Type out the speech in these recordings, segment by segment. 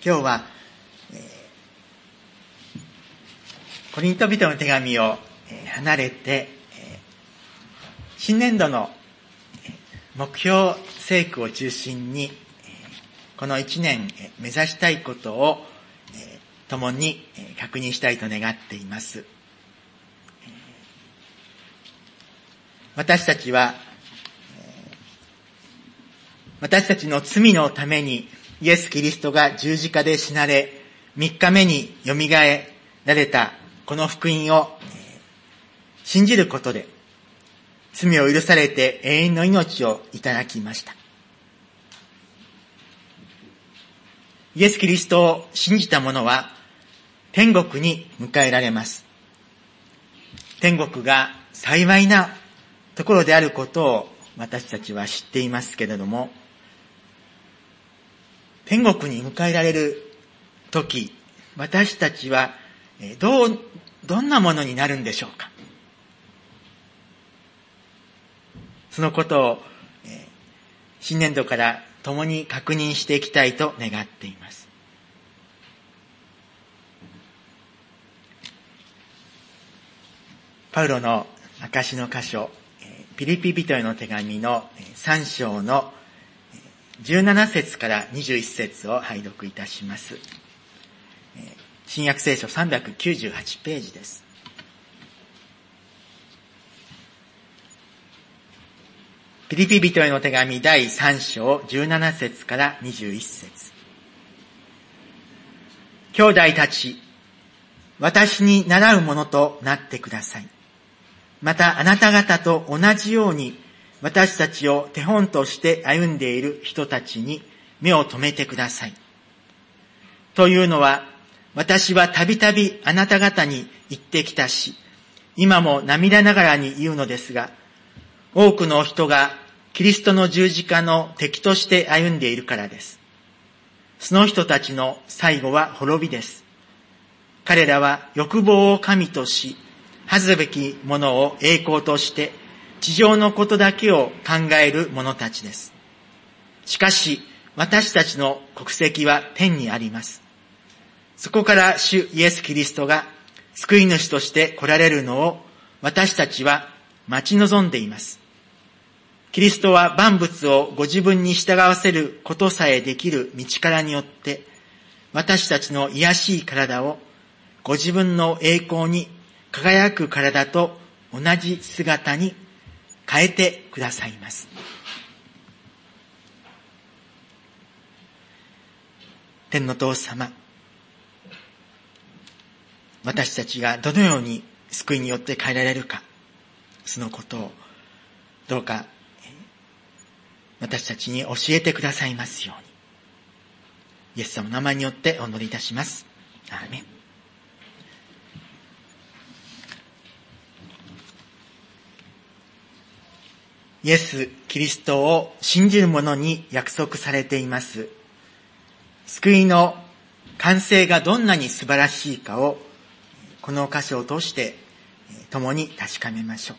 今日は、コリント人の手紙を離れて、新年度の目標聖句を中心に、この一年目指したいことを共に確認したいと願っています。私たちは、私たちの罪のためにイエス・キリストが十字架で死なれ、3日目によみがえられたこの福音を信じることで、罪を許されて永遠の命をいただきました。イエス・キリストを信じた者は天国に迎えられます。天国が幸いなところであることを私たちは知っていますけれども、天国に迎えられるとき、私たちはどんなものになるんでしょうか。そのことを新年度から共に確認していきたいと願っています。パウロの証の箇所、ピリピ人への手紙の3章の17節から21節を拝読いたします。新約聖書398ページです。ピリピ人への手紙第3章17節から21節。兄弟たち、私に倣うものとなってください。またあなた方と同じように私たちを手本として歩んでいる人たちに目を留めてください。というのは、私はたびたびあなた方に言ってきたし、今も涙ながらに言うのですが、多くの人がキリストの十字架の敵として歩んでいるからです。その人たちの最後は滅びです。彼らは欲望を神とし、恥ずべきものを栄光として、地上のことだけを考える者たちです。しかし、私たちの国籍は天にあります。そこから主イエス・キリストが救い主として来られるのを私たちは待ち望んでいます。キリストは万物をご自分に従わせることさえできる道からによって、私たちの卑しい体をご自分の栄光に輝く体と同じ姿に変えてくださいます。天の父様、私たちがどのように救いによって変えられるか、そのことをどうか私たちに教えてくださいますように、イエス様の名前によってお祈りいたします。アーメン。イエス・キリストを信じる者に約束されています。救いの完成がどんなに素晴らしいかを、この箇所を通して共に確かめましょう。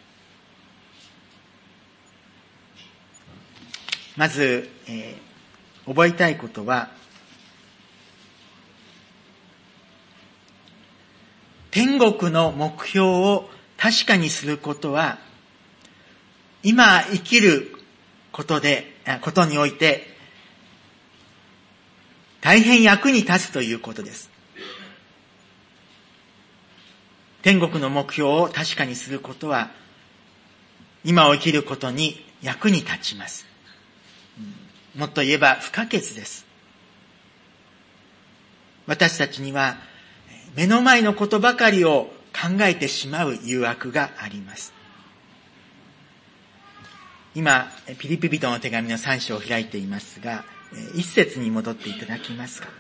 まず、覚えたいことは、天国の目標を確かにすることは、今生きることにおいて、大変役に立つということです。天国の目標を確かにすることは、今を生きることに役に立ちます。もっと言えば不可欠です。私たちには、目の前のことばかりを考えてしまう誘惑があります。今、ピリピ人の手紙の3章を開いていますが、1節に戻っていただけますか。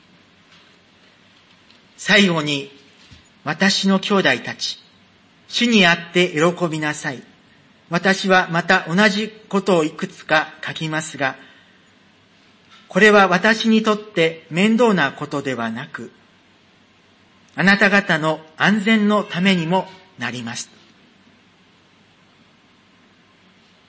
最後に、私の兄弟たち、主にあって喜びなさい。私はまた同じことをいくつか書きますが、これは私にとって面倒なことではなく、あなた方の安全のためにもなります。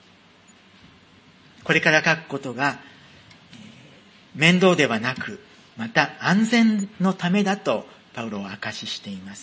これから書くことが面倒ではなく、 また安全のためだとパウロは証ししています。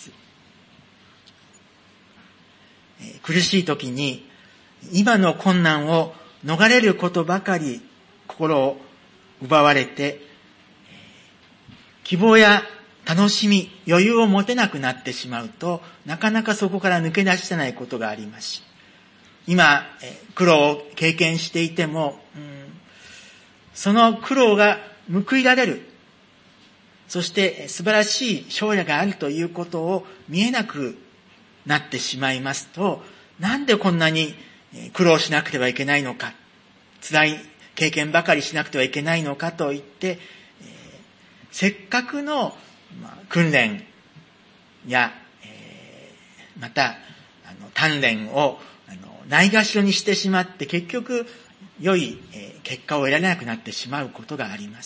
苦しい時に今の困難を逃れることばかり心を奪われて、希望や楽しみ、余裕を持てなくなってしまうと、なかなかそこから抜け出せないことがありますし、今苦労を経験していても、その苦労が報いられる、そして素晴らしい将来があるということを見えなくなってしまいますと、なんでこんなに苦労しなくてはいけないのか、辛い経験ばかりしなくてはいけないのかと言って、せっかくの訓練や、また鍛錬をないがしろにしてしまって、結局良い結果を得られなくなってしまうことがあります。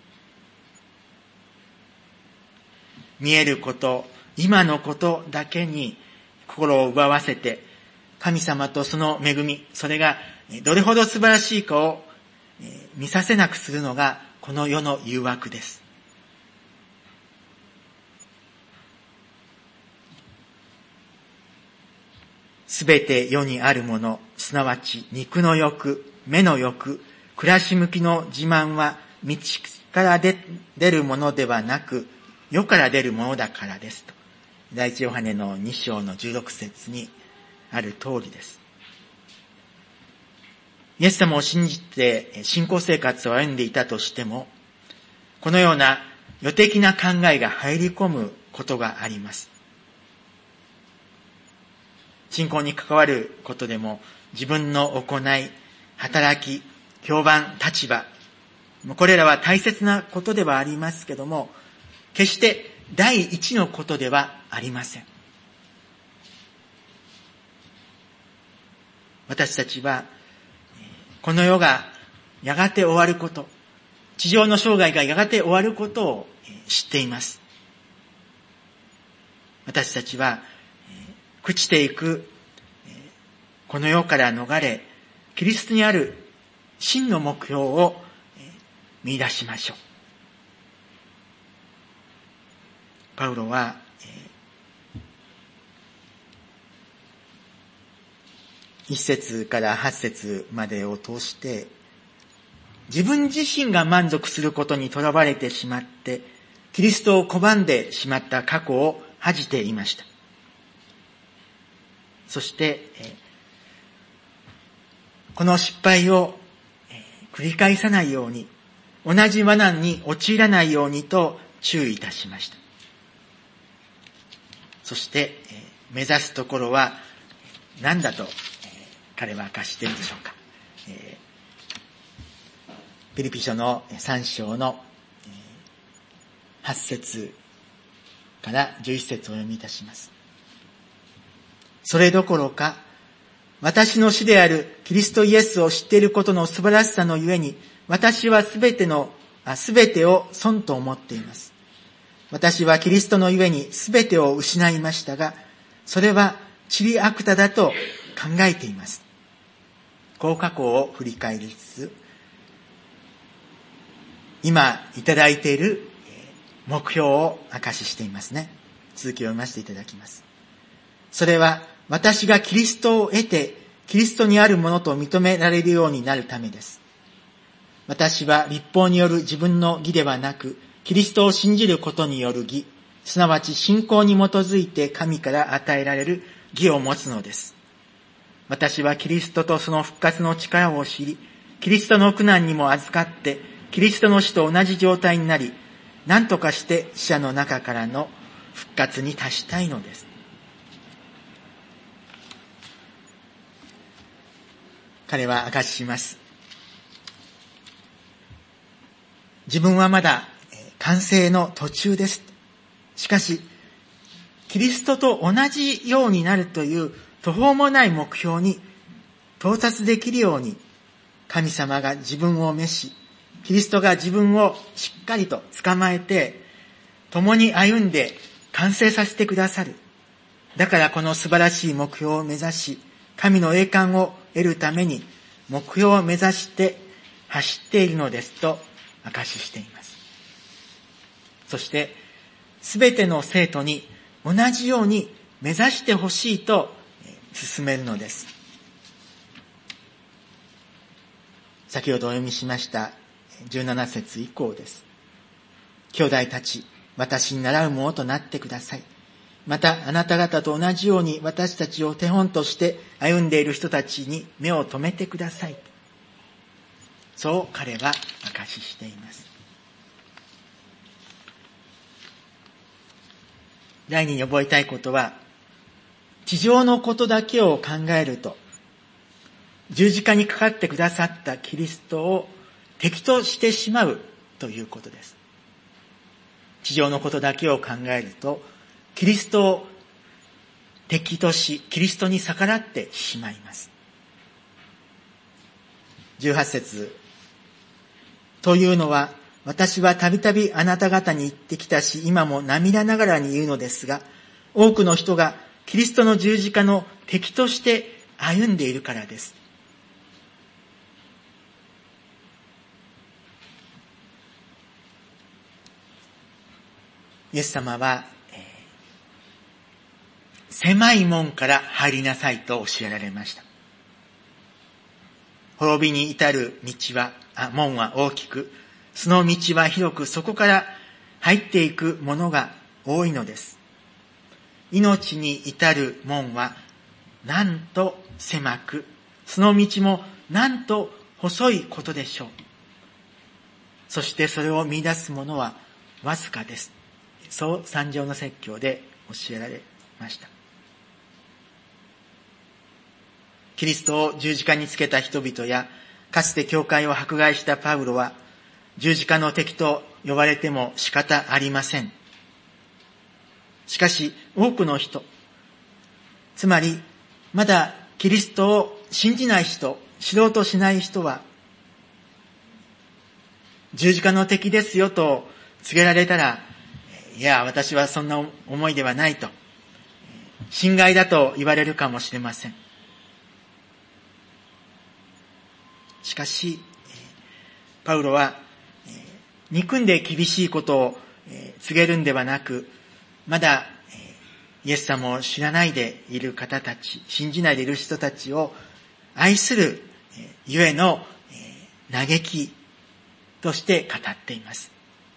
見えること、今のことだけに心を奪わせて、神様とその恵み、それがどれほど素晴らしいかを見させなくするのがこの世の誘惑です。すべて世にあるもの、すなわち肉の欲、目の欲、暮らし向きの自慢は道から出るものではなく、世から出るものだからですと。第一ヨハネの2章の16節にある通りです。イエス様を信じて信仰生活を歩んでいたとしても、このような世的な考えが入り込むことがあります。信仰に関わることでも、自分の行い、働き、評判、立場、これらは大切なことではありますけども、決して第一のことではありません。私たちは、この世がやがて終わること、地上の生涯がやがて終わることを知っています。私たちは、朽ちていくこの世から逃れ、キリストにある真の目標を見出しましょう。パウロは、1節から8節までを通して、自分自身が満足することにとらわれてしまって、キリストを拒んでしまった過去を恥じていました。そして、この失敗を繰り返さないように、同じ罠に陥らないようにと注意いたしました。そして、目指すところは何だと彼は明かしているでしょうか。ピリピ書の3章の8節から11節をお読みいたします。それどころか、私の主であるキリストイエスを知っていることの素晴らしさのゆえに、私はすべてを損と思っています。私はキリストのゆえにすべてを失いましたが、それは塵悪多だと考えています。こう過去を振り返りつつ、今いただいている目標を証ししていますね。続きを読ませていただきます。それは私がキリストを得て、キリストにあるものと認められるようになるためです。私は律法による自分の義ではなく、キリストを信じることによる義、すなわち信仰に基づいて神から与えられる義を持つのです。私はキリストとその復活の力を知り、キリストの苦難にも預かって、キリストの死と同じ状態になり、何とかして死者の中からの復活に達したいのです。彼は証しします。自分はまだ完成の途中です。しかし、キリストと同じようになるという途方もない目標に到達できるように、神様が自分を召し、キリストが自分をしっかりと捕まえて、共に歩んで完成させてくださる。だからこの素晴らしい目標を目指し、神の栄冠を得るために目標を目指して走っているのですと証ししています。 そしてすべての生徒に同じように目指してほしいと進めるのです。先ほどお読みしました17節以降です。兄弟たち、私に倣うものとなってください。またあなた方と同じように私たちを手本として歩んでいる人たちに目を留めてください。そう彼は証ししています。第二に覚えたいことは、地上のことだけを考えると、十字架にかかってくださったキリストを敵としてしまうということです。地上のことだけを考えると、キリストを敵とし、キリストに逆らってしまいます。18節というのは、私はたびたびあなた方に言ってきたし、今も涙ながらに言うのですが、多くの人がキリストの十字架の敵として歩んでいるからです。イエス様は、狭い門から入りなさいと教えられました。滅びに至る門は大きく、その道は広く、そこから入っていくものが多いのです。命に至る門はなんと狭く、その道もなんと細いことでしょう。そしてそれを見出すものはわずかです。そう三条の説教で教えられました。キリストを十字架につけた人々や、かつて教会を迫害したパウロは、十字架の敵と呼ばれても仕方ありません。しかし多くの人、つまりまだキリストを信じない人、知ろうとしない人は、十字架の敵ですよと告げられたら、いや、私はそんな思いではないと、心外だと言われるかもしれません。しかし、パウロは、憎んで厳しいことを告げるんではなく、まだイエス様を知らないでいる方たち、信じないでいる人たちを愛するゆえの嘆きとして語っています。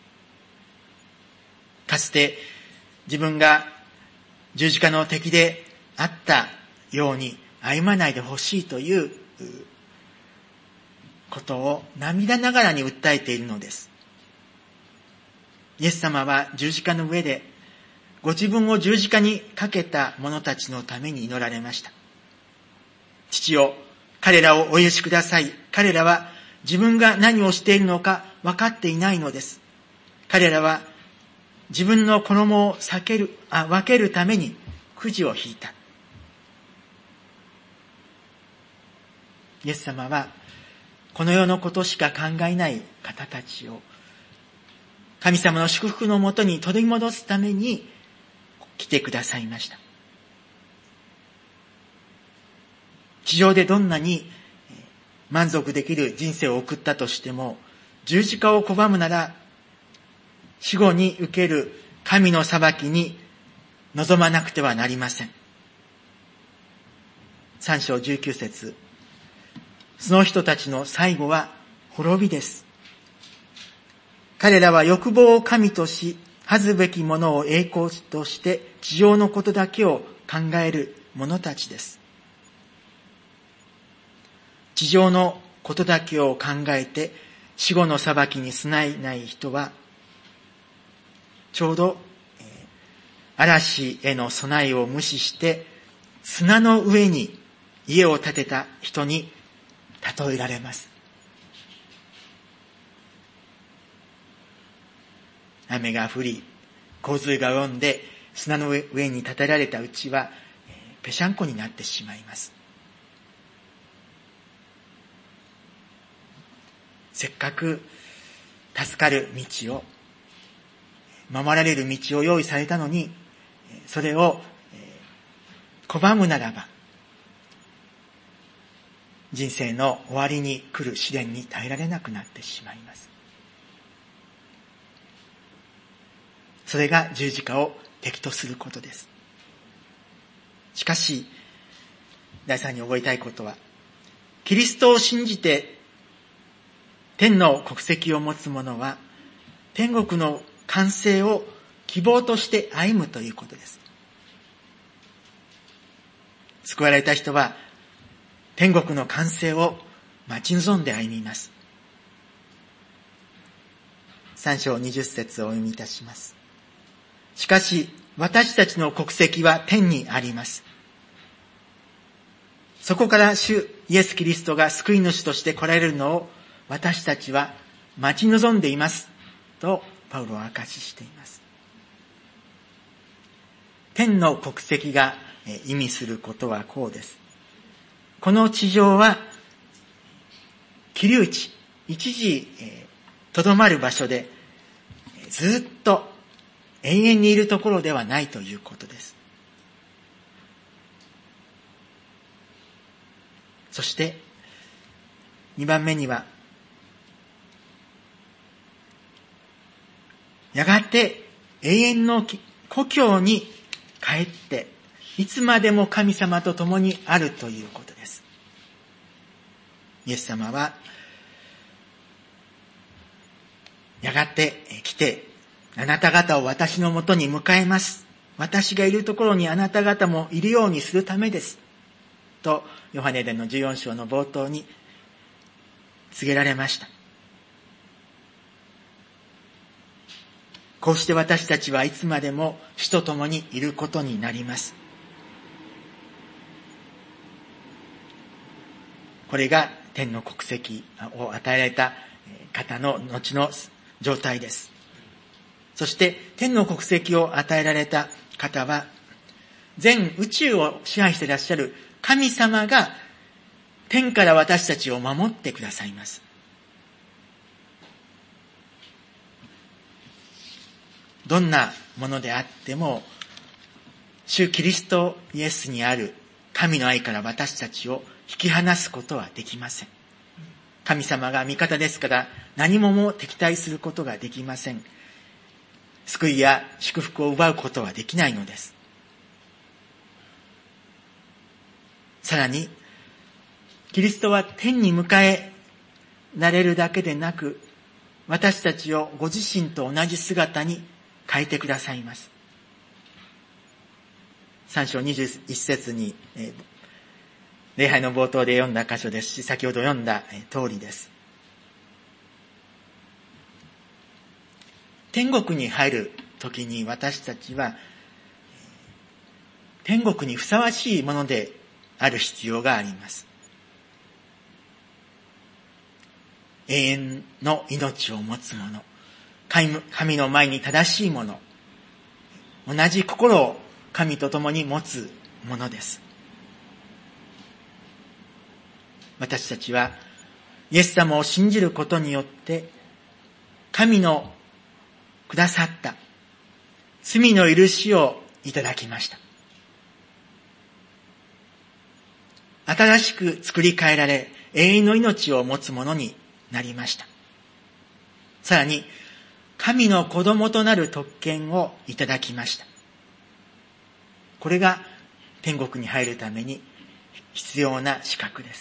かつて自分が十字架の敵であったように歩まないでほしいということを涙ながらに訴えているのです。イエス様は十字架の上でご自分を十字架にかけた者たちのために祈られました。父よ、彼らをお許しください。彼らは自分が何をしているのか分かっていないのです。彼らは自分の衣を分けるためにくじを引いた。イエス様はこの世のことしか考えない方たちを神様の祝福のもとに取り戻すために来てくださいました。地上でどんなに満足できる人生を送ったとしても、十字架を拒むなら死後に受ける神の裁きに臨まなくてはなりません。3章19節、その人たちの最後は滅びです。彼らは欲望を神とし、恥ずべきものを栄光として地上のことだけを考える者たちです。地上のことだけを考えて死後の裁きに備えない人は、ちょうど嵐への備えを無視して砂の上に家を建てた人に例えられます。雨が降り、洪水が及んで砂の上に建てられたうちはぺしゃんこになってしまいます。せっかく助かる道を、守られる道を用意されたのに、それを拒むならば、人生の終わりに来る試練に耐えられなくなってしまいます。 それが十字架を敵とすることです。しかし、第三に覚えたいことは、キリストを信じて天の国籍を持つ者は、天国の完成を希望として歩むということです。救われた人は、天国の完成を待ち望んで歩みます。3章20節をお読みいたします。しかし、私たちの国籍は天にあります。そこから主イエス・キリストが救い主として来られるのを私たちは待ち望んでいます。とパウロは証ししています。天の国籍が意味することはこうです。この地上は気流地、一時とどまる場所でずっと永遠にいるところではないということです。そして2番目には、やがて永遠の故郷に帰っていつまでも神様と共にあるということです。イエス様はやがて来て、あなた方を私のもとに迎えます。私がいるところにあなた方もいるようにするためです。と、ヨハネ伝の14章の冒頭に告げられました。こうして私たちはいつまでも主と共にいることになります。これが天の国籍を与えられた方の後の状態です。そして天の国籍を与えられた方は、全宇宙を支配していらっしゃる神様が天から私たちを守ってくださいます。どんなものであっても、主キリストイエスにある神の愛から私たちを引き離すことはできません。神様が味方ですから何も敵対することができません。救いや祝福を奪うことはできないのです。さらに、キリストは天に迎えられるだけでなく、私たちをご自身と同じ姿に変えてくださいます。3章21節に、礼拝の冒頭で読んだ箇所ですし、先ほど読んだ通りです。天国に入るときに私たちは、天国にふさわしいものである必要があります。永遠の命を持つ者、神の前に正しいもの、同じ心を神と共に持つものです。私たちはイエス様を信じることによって神のくださった罪の許しをいただきました。新しく作り変えられ永遠の命を持つものになりました。さらに神の子供となる特権をいただきました。これが天国に入るために必要な資格です。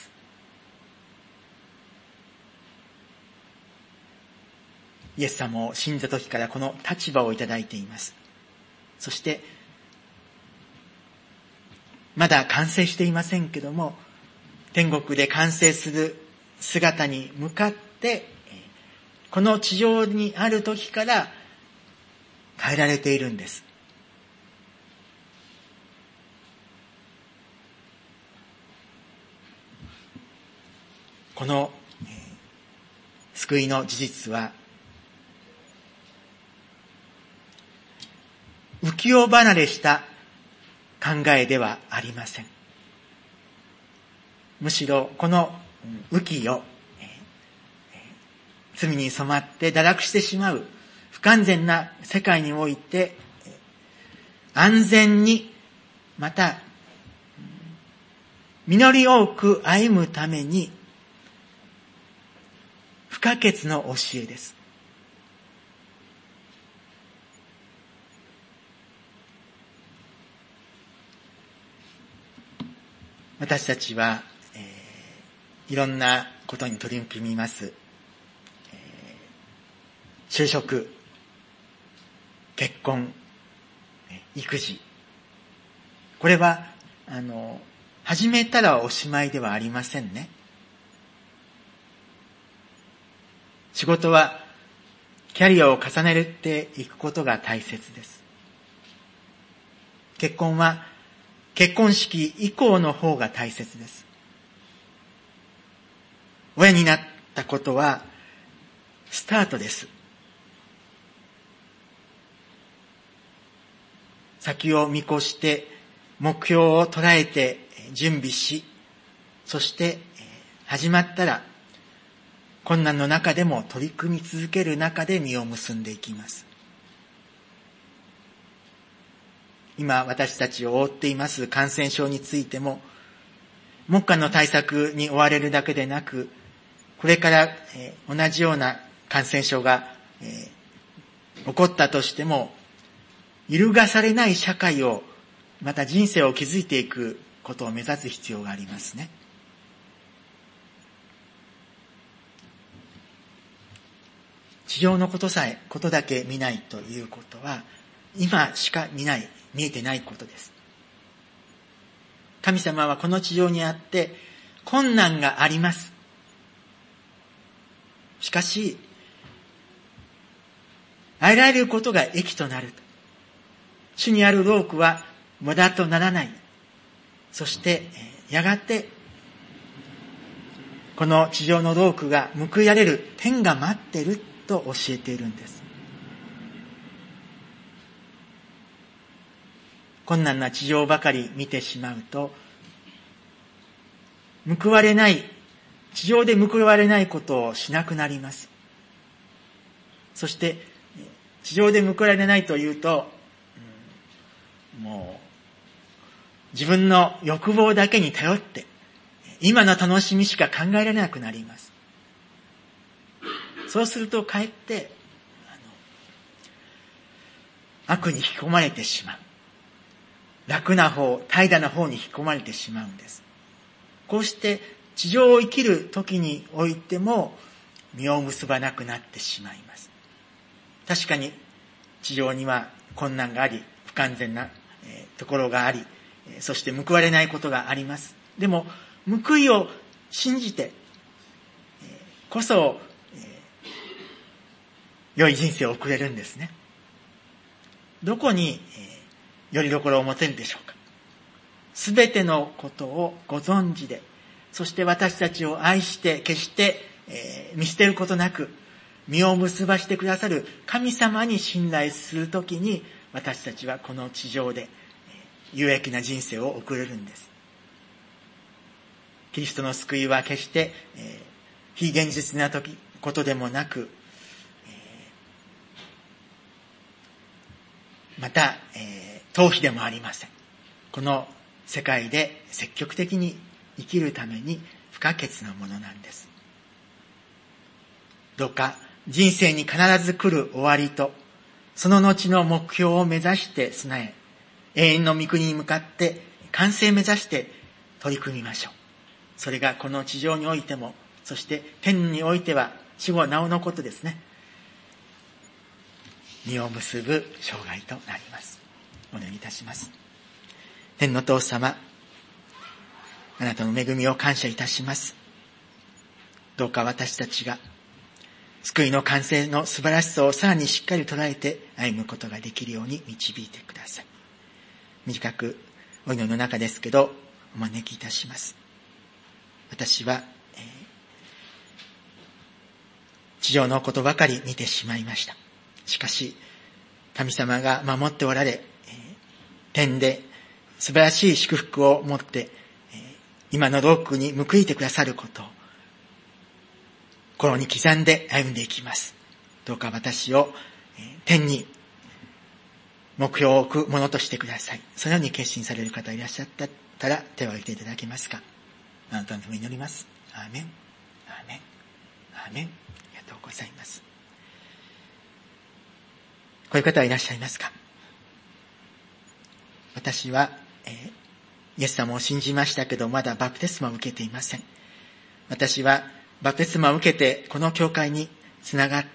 イエス様を信じた時からこの立場をいただいています。そしてまだ完成していませんけども、天国で完成する姿に向かってこの地上にある時から変えられているんです。この救いの事実は浮世離れした考えではありません。むしろこの浮世、罪に染まって堕落してしまう不完全な世界において安全にまた実り多く歩むために不可欠の教えです。 私たちは、いろんなことに取り組みます。就職、結婚、育児。これは、始めたらおしまいではありませんね。仕事は、キャリアを重ねていくことが大切です。結婚は、結婚式以降の方が大切です。親になったことは、スタートです。先を見越して目標を捉えて準備し、そして始まったら困難の中でも取り組み続ける中で実を結んでいきます。今私たちを覆っています感染症についても、目下の対策に追われるだけでなく、これから同じような感染症が起こったとしても、揺るがされない社会を、また人生を築いていくことを目指す必要がありますね。地上のことだけ見ないということは、今しか見えてないことです。神様はこの地上にあって、困難があります。しかし、あらゆることが益となる。主にある労苦は無駄とならない。そして、やがて、この地上の労苦が報いられる天が待っていると教えているんです。困難な地上ばかり見てしまうと、報われない、地上で報われないことをしなくなります。そして、地上で報われないというと、もう自分の欲望だけに頼って今の楽しみしか考えられなくなります。そうするとかえって悪に引き込まれてしまう。楽な方、怠惰な方に引き込まれてしまうんです。こうして地上を生きる時においても実を結ばなくなってしまいます。確かに地上には困難があり、不完全なところがあり、そして報われないことがあります。でも報いを信じてこそ良い人生を送れるんですね。どこによりどころを持てるでしょうか。すべてのことをご存知で、そして私たちを愛して決して見捨てることなく実を結ばしてくださる神様に信頼するときに、私たちはこの地上で有益な人生を送れるんです。キリストの救いは決して非現実なことでもなく、また逃避でもありません。この世界で積極的に生きるために不可欠なものなんです。どうか人生に必ず来る終わりと、その後の目標を目指して備え、永遠の御国に向かって完成目指して取り組みましょう。それがこの地上においても、そして天においては死後なおのことですね。実を結ぶ生涯となります。お願いいたします。天の父様、あなたの恵みを感謝いたします。どうか私たちが救いの完成の素晴らしさをさらにしっかり捉えて歩むことができるように導いてください。短くお祈りの中ですけどお招きいたします。私は、地上のことばかり見てしまいました。しかし神様が守っておられ、天で素晴らしい祝福を持って、今の労苦に報いてくださることを心に刻んで歩んでいきます。どうか私を天に目標を置くものとしてください。そのように決心される方いらっしゃったら手を挙げていただけますか。あなたのために祈ります。アーメン、アーメン、アーメン。ありがとうございます。こういう方はいらっしゃいますか。私は、 イエス様を信じましたけど、まだバプテスマを受けていません。私はバプテスマを受けて、この教会につながって、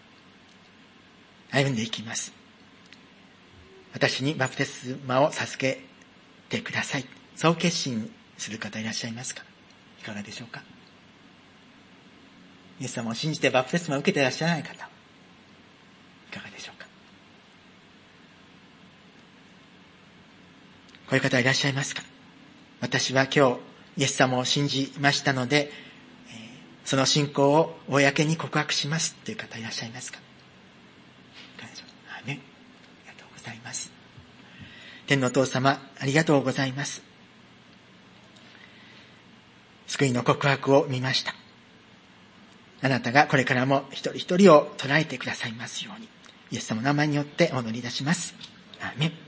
歩んでいきます。私にバプテスマを授けてください。そう決心する方いらっしゃいますか？いかがでしょうか？イエス様を信じてバプテスマを受けていらっしゃらない方、いかがでしょうか？こういう方いらっしゃいますか？私は今日イエス様を信じましたので、その信仰を公に告白しますという方いらっしゃいますか？いかがでしょうか？アーメン。ありがとうございます。天のお父様、ありがとうございます。救いの告白を見ました。あなたがこれからも一人一人を捉えてくださいますように、イエス様の名前によってお祈りいたします。アーメン。